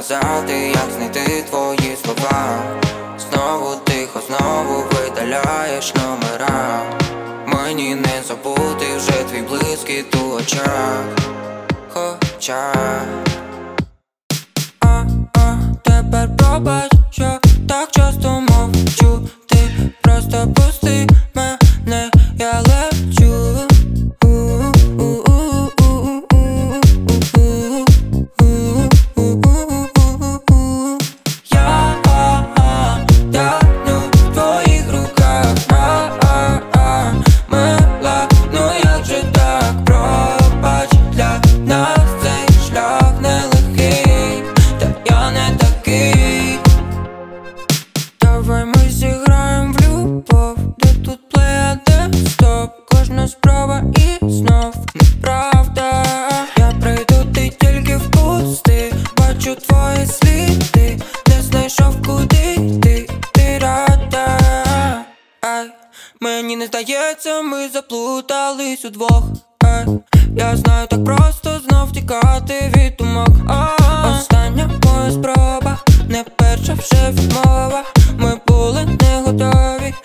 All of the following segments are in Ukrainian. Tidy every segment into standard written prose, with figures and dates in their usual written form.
сказати, як знайти твої слова. Знову тихо, знову видаляєш номера. Мені не забути вже твій блискіт у очах. Хоча тепер пробач, що так часто мовчу. Ти просто пусти мене, я лечу. Я тягну в твоїх руках, мила, ну як же так, пробач, для нас цей шлях нелегкий, та я не такий. Давай ми зіграєм в любов, де тут плей, а де стоп. Кожна спроба і знов неправда. Я прийду, ти тільки впусти. Бачу твої сліди, не знайшов куди йти. Ти рада, ай, мені не здається, ми заплутались удвох. Ай, я знаю, так просто знов тікати від думок. Остання моя спроба, не перша вже відмова. Ми були не готові,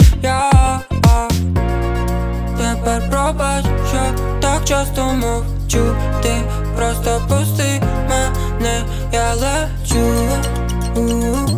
тепер пробач, що так часто мовчу. Ти просто пусти мене, я лечу.